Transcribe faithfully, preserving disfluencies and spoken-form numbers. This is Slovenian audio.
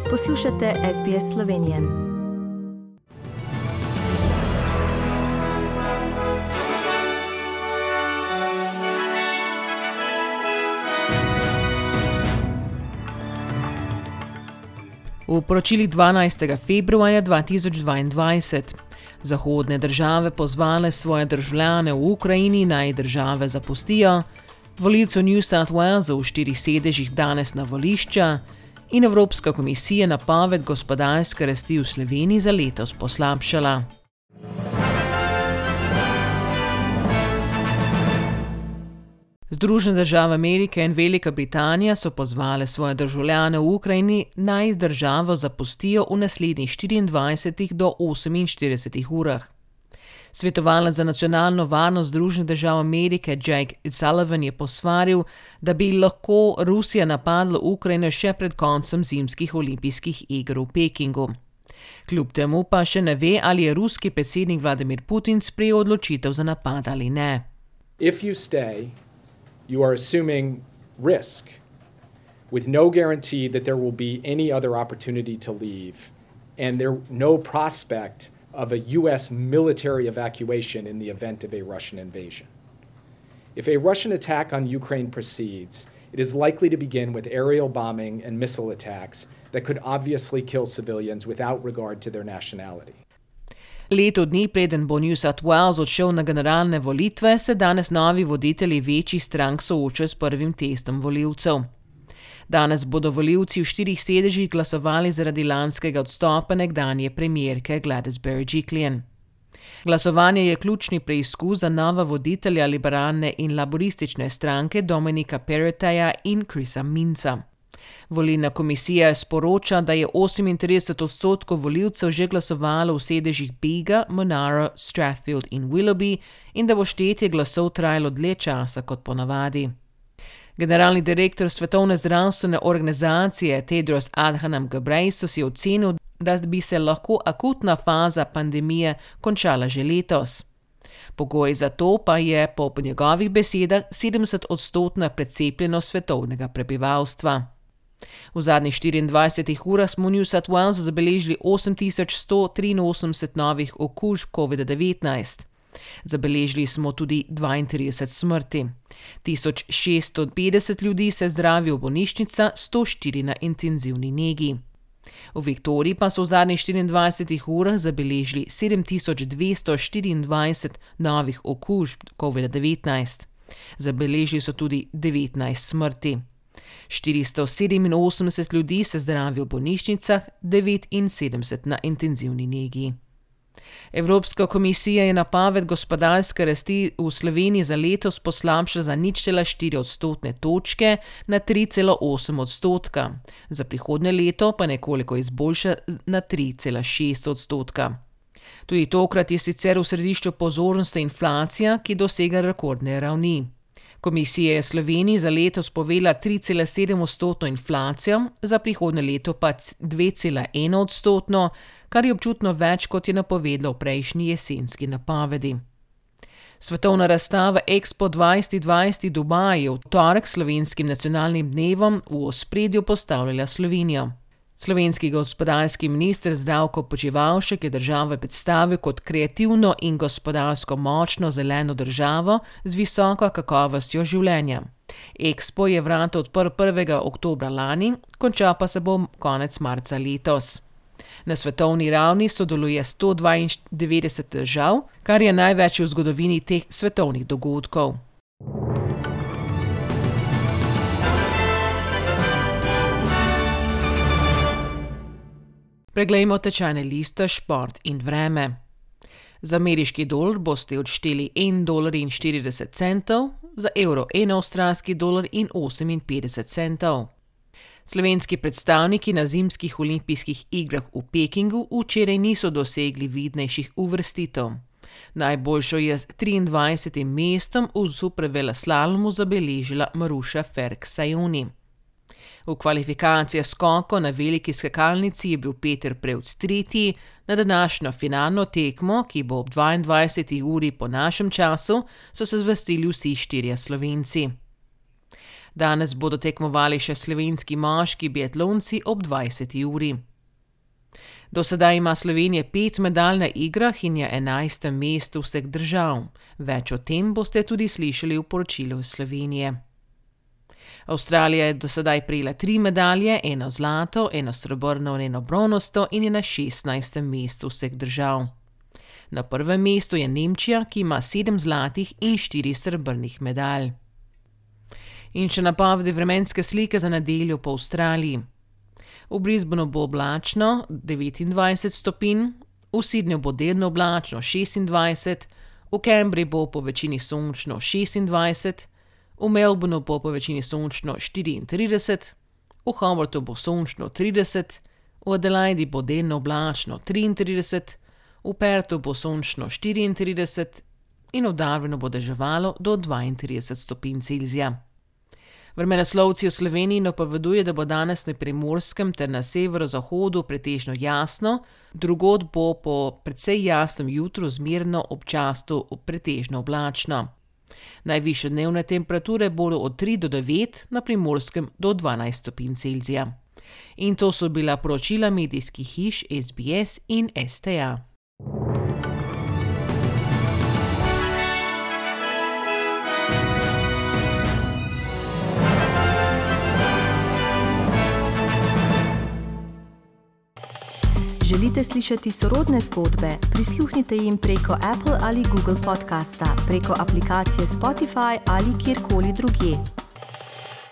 Poslušate S B S Slovenije. V poročilih dvanajstega februarja dva tisoč dvaindvajset zahodne države pozvale svoje državljane v Ukrajini naj države zapustijo, volivcev New South Walesa v štirih sedežih danes na volišča in Evropska komisija napoved gospodarske rasti v Sloveniji za letos poslabšala. Združene države Amerike in Velika Britanija so pozvale svoje državljane v Ukrajini naj državo zapustijo v naslednjih štiriindvajsetih do oseminštiridesetih urah. Svetovalec za nacionalno varnost Združenih držav Amerike Jake Sullivan je posvaril, da bi lahko Rusija napadla Ukrajino še pred koncem zimskih olimpijskih iger v Pekingu. Kljub temu pa še ne ve, ali je ruski predsednik Vladimir Putin sprejel odločitev za napad ali ne. If you stay, you are assuming risk with no guarantee that there will be any other opportunity to leave and there no prospect of a U S military evacuation in the event of a Russian invasion. If a Russian attack on Ukraine proceeds, it is likely to begin with aerial bombing and missile attacks that could obviously kill civilians without regard to their nationality. Leto dni preden bo New South Wales odšel na generalne volitve, se danes novi voditelji večjih strank soočajo s prvim testom volivcev. Danes bodo volivci v štirih sedežih glasovali zaradi lanskega odstopa nekdanje premierke Gladys Berejiklian. Glasovanje je ključni preizkus za nova voditelja liberalne in laboristične stranke Dominika Perrottija in Chrisa Minca. Volilna komisija sporoča, da je osemintrideset odstotkov volivcev že glasovalo v sedežih Bega, Monaro, Strathfield in Willoughby in da bo štetje glasov trajalo dlje časa kot ponavadi. Generalni direktor Svetovne zdravstvene organizacije Tedros Adhanom Ghebreyesus je ocenil, da bi se lahko akutna faza pandemije končala že letos. Pogoj za to pa je po njegovih besedah sedemdesetodstotna precepljenost svetovnega prebivalstva. V zadnjih štiriindvajsetih urah smo v New South Walesu zabeležili osem tisoč sto triinosemdeset novih okužb covid devetnajst. Zabeležili smo tudi dvaintrideset smrti. tisoč šeststo petdeset ljudi se zdravi v bolnišnicah, sto štiri na intenzivni negi. V Viktoriji pa so v zadnjih štiriindvajsetih urah zabeležili sedem tisoč dvesto štiriindvajset novih okužb covid devetnajst. Zabeležili so tudi devetnajst smrti. štiristo sedeminosemdeset ljudi se zdravi v bolnišnicah, devetinsedemdeset na intenzivni negi. Evropska komisija je napoved gospodarske rasti v Sloveniji za letos poslabšala za nič cela štiri odstotne točke na tri cela osem odstotka, za prihodnje leto pa nekoliko izboljša na tri cela šest odstotka. Tudi tokrat je sicer v središču pozornosti inflacija, ki dosega rekordne ravni. Komisija je Sloveniji za letos povedala tri cela sedem odstotno inflacijo, za prihodnje leto pa dve cela ena odstotno, kar je občutno več, kot je napovedalo v prejšnji jesenski napovedi. Svetovna razstava Expo dvajset dvajset v Dubaju je v torek slovenskim nacionalnim dnevom v ospredju postavljala Slovenijo. Slovenski gospodarski minister Zdravko Počivalšek je državo predstavil kot kreativno in gospodarsko močno zeleno državo z visoko kakovostjo življenja. Expo je vrata odprl prvega oktobra lani, končal pa se bo konec marca letos. Na svetovni ravni sodeluje sto dvaindevetdeset držav, kar je največ v zgodovini teh svetovnih dogodkov. Preglejmo tečajne liste, šport in vreme. Za ameriški dolar boste odšteli en dolar in štirideset centov, za evro en avstralski dolar in oseminpetdeset centov. Slovenski predstavniki na zimskih olimpijskih igrah v Pekingu včeraj niso dosegli vidnejših uvrstitev. Najboljšo je s triindvajsetim mestom v superveleslalomu zabeležila Maruša Ferk-Sajuni. V kvalifikacijah skokov na veliki skakalnici je bil Peter Prevc tretji, na današnjo finalno tekmo, ki bo ob dvaindvajseti uri po našem času, so se zvrstili vsi štirje Slovenci. Danes bodo tekmovali še slovenski moški biatlonci ob dvajseti uri. Do sedaj ima Slovenija pet medalj na igrah in je enajstem mestu vseh držav. Več o tem boste tudi slišali v poročilu iz Slovenije. Avstralija je do sedaj prejela tri medalje, eno zlato, eno srebrno in eno bronasto in je na šestnajstem mestu vseh držav. Na prvem mestu je Nemčija, ki ima sedem zlatih in štiri srebrnih medalj. In še napovedi vremenske slike za nedeljo po Avstraliji. V Brisbaneu bo oblačno devetindvajset stopinj, v Sydneyju bo delno oblačno šestindvajset, v Canberri bo po večini sončno šestindvajset, v Melbourneu bo po večini sončno štiriintrideset, v Hobartu bo sončno trideset, v Adelaidi bo delno oblačno triintrideset, v Perthu bo sončno štiriintrideset in v Darwinu bo deževalo do dvaintrideset stopinj Celzija. Vremenoslovci v Sloveniji napoveduje, da bo danes na Primorskem ter na severozahodu pretežno jasno, drugod bo po precej jasnem jutru zmerno, občasno pretežno oblačno. Najvišje dnevne temperature bodo od tri do devet, na Primorskem do dvanajst stopinj Celzija. In to so bila poročila medijskih hiš S B S in S T A. Želite slišati sorodne zgodbe? Prisluhnite jim preko Apple ali Google podcasta, preko aplikacije Spotify ali kjerkoli drugje.